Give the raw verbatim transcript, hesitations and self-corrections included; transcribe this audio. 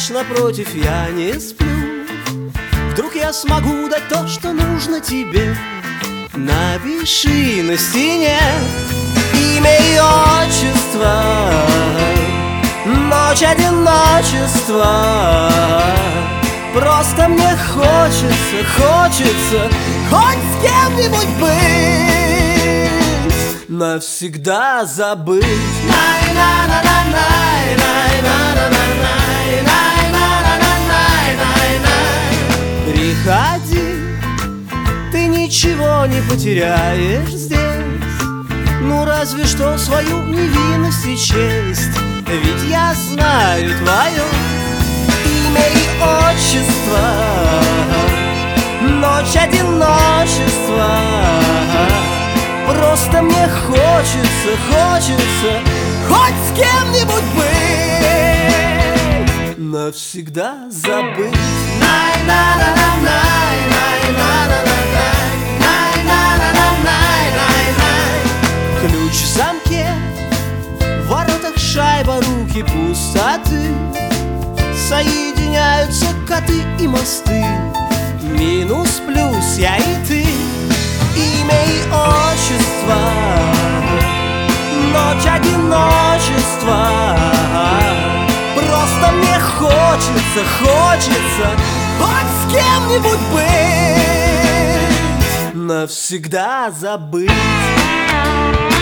спишь напротив, я не сплю. Вдруг я смогу дать то, что нужно тебе. Напиши на стене имя и отчество, ночь одиночества. Просто мне хочется, хочется хоть с кем-нибудь быть, навсегда забыть. Приходи, ты ничего не потеряешь здесь, ну разве что свою невинность и честь. Ведь я знаю твое имя и отчество, ночь одиночества. Просто мне хочется, хочется хоть с кем-нибудь быть, навсегда забыть. Ключ в замке, в воротах шайба, руки пустоты. Соединяются коты и мосты, минус, плюс, я и ты. Имя и отчество, ночь одиночества. Просто мне хочется, хочется хоть с кем-нибудь быть, навсегда забыть.